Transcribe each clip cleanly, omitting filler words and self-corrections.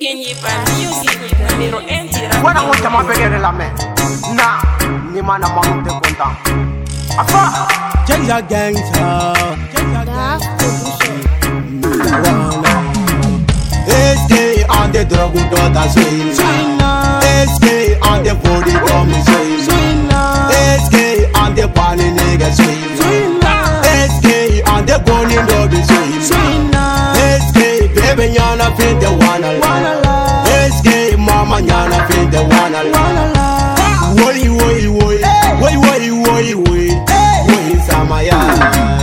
Bueno, mucha más peguera en la mente. Nah, ni mana más te contan. Afa, Jenga gangsta. SK on the drug daughter swing. SK on the body come swing. SK on the bunny nigga swing. SK on the bunny dog swing. SK baby yana fit the one alone. SK mama yana fit the one alone. Woi woi woi, woi woi woi woi, woi samaya.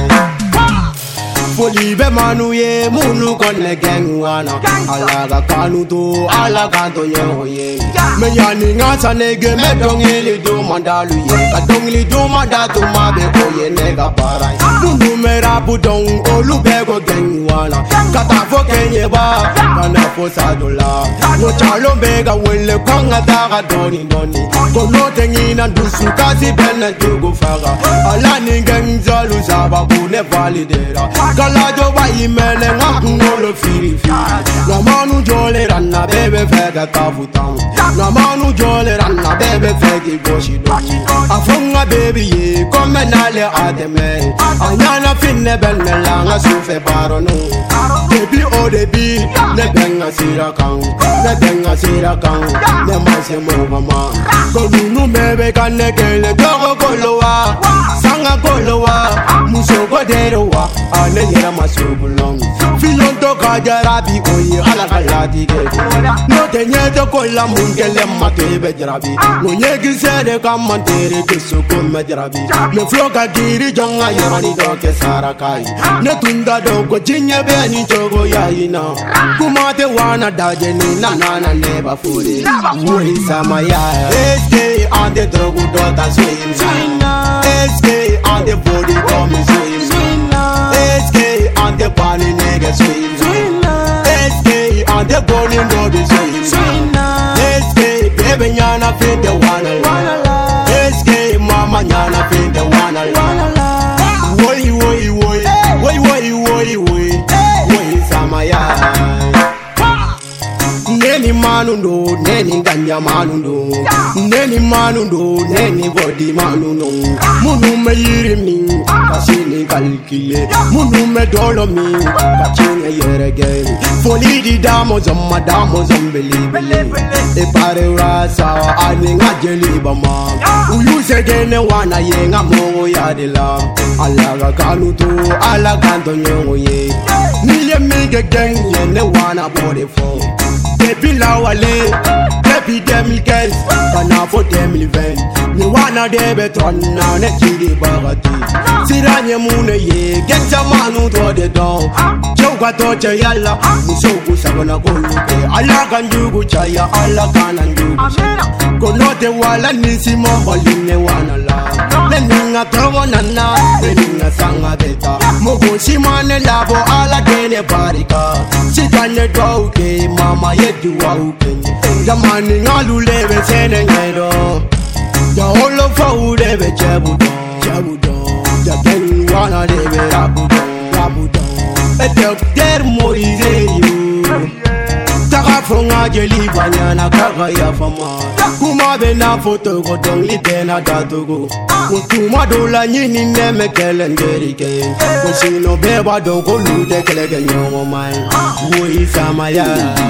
Folibe manu ye munu konne gengwana alaga kanu to alaga to ye me yani ngasa nege me dongili do mandalu ye ka dongili do mandatu mabe ko ye nega parai munu mera budong olube go gengwana kata fo kenye ba kana fo sadola no chalo bega wele konga daga doni doni ko no tengina dusu kasi benne dugo faga ala ningenzalu saba ku ne validera Lajo ba imele nga ngolo firi firi Na manu jole ranna bebe fega kafutan Na manu jole ranna bebe fegi goshi doshi Afunga baby ye kome nale ademe Anyana finne benne langa sufe barono Baby o debi ne benga sirakan Ne benga sirakan Ne mase mogama Kolunu mebe kane kele dogo kolowa Sanga kolowa Muso koderowa Ane yera masubulong Filonto kajarabi oye alakalati gede No tenyeto kola mungele matebe jarabi No nyegi sede kamantere kisu kume jarabi Ne floka giri jonga yorani doke sarakai Ne tunda doko chinye beni chogo yaina Kumate wana daje ni nanana neba furi Woi samaya SK on the drogu dota swing SK on the body come swing SK on the bunny nigga swing SK on the bunny dog swing SK baby yana fit the one alone SK mama yana fit the one alone Woi woi woi woi woi woi woi woi samaya Neni manundo, neni ganya manundo Neni manundo, neni body manundo Munu me yiri mi, kasini kalkile Munu me dolo mi, kachine yere geli Foli di damo zambeli E pare urasa, ane nga jeli bama Uyuse gene wana ye nga mongo ya de la Alaga kanuto, alaga anto nyongo ye Nile mige geng ye ne wana body for Depuis la wale, depuis 2015, kana fo 2020 Ni wana debe trona, ne chidi bagati Siranye mune ye, genja manu to de don Chouka toche yalla, musoku sabana koluke Alaga njugu chaya, alaga na njugu Konote wala nisi momboline wana la Neninga togo nana, neninga sanga beta Mogo simane labo, ala gene barika Sitanye douke, mama yedu wa ukenye Jamani ngalu lebe sene nyedo Ya holo fa urebe chebudon Ya geni wana lebe rabudon Dokter Moise yu Taka fonga jeli banyana kaka ya fama Kuma bena foto godong libena datogo Kutuma dola nyini neme kele ngerike Kusino beba donko lude kele genyongo mai Woi samaya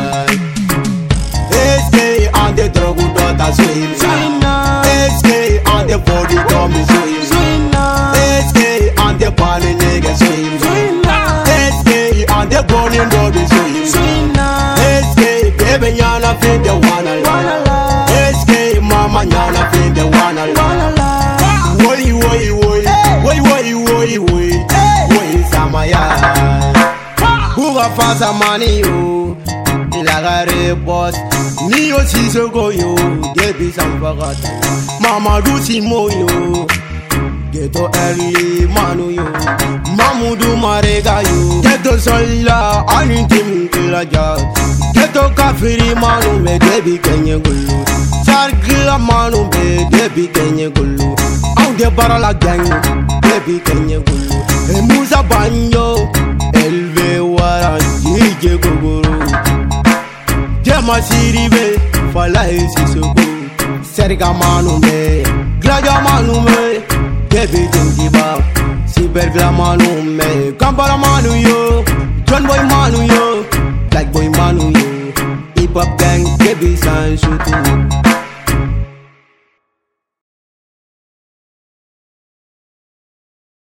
SK on the drogu dota swing SK on the body come swing SK on the bunny nigga swing SK on the bunny dog swing SK baby yana fit the one alone SK mama yana fit the one alone Woi woi woi woi woi woi woi woi samaya Buga fasa mani yo Ilagare boss Ni yo sisoko yo Debi sambagata Mama dusi moyo Geto early manu yo Mamudu marega yo Geto sola Anintim kilaja Geto kafiri manu me debi kenye gulu Sargila manu me debi kenye gulu Aunde barala gang Debi kenye gulu E musa banyo Elve wara Jije guguru Jema Siribe, Fala Sissoko, Serga Manume, Gladia Manume, Debi Tingiba, Super Glamanume, Kampala Manu yo,